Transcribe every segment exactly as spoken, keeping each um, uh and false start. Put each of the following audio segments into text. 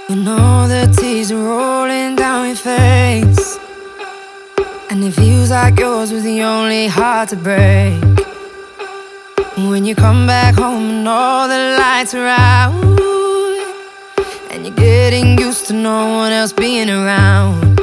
You know the tears are rolling down your face, and it feels like yours was the only heart to break. When you come back home and all the lights are out, and you're getting used to no one else being around.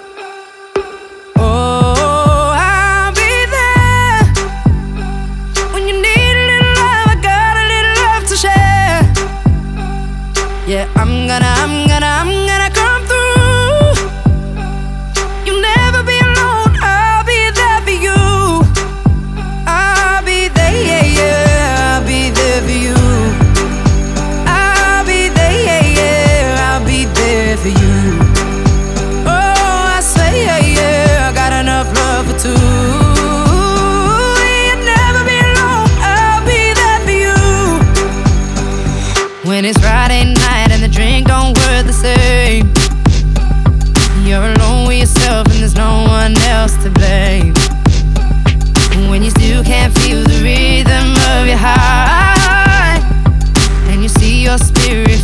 Oh, I'll be there when you need a little love. I got a little love to share. Yeah, I'm gonna, I'm gonna, I'm gonna come through. You'll never be alone. I'll be there for you. I'll be there, yeah, yeah. I'll be there for you. I'll be there, yeah, yeah. I'll be there for you. Oh, I say, yeah, yeah. I got enough love for two. You'll never be alone. I'll be there for you. When it's Friday night and the drink don't work the same, you're alone with yourself and there's no one else to blame. When you still can't feel the rhythm of your heart, and you see your spirit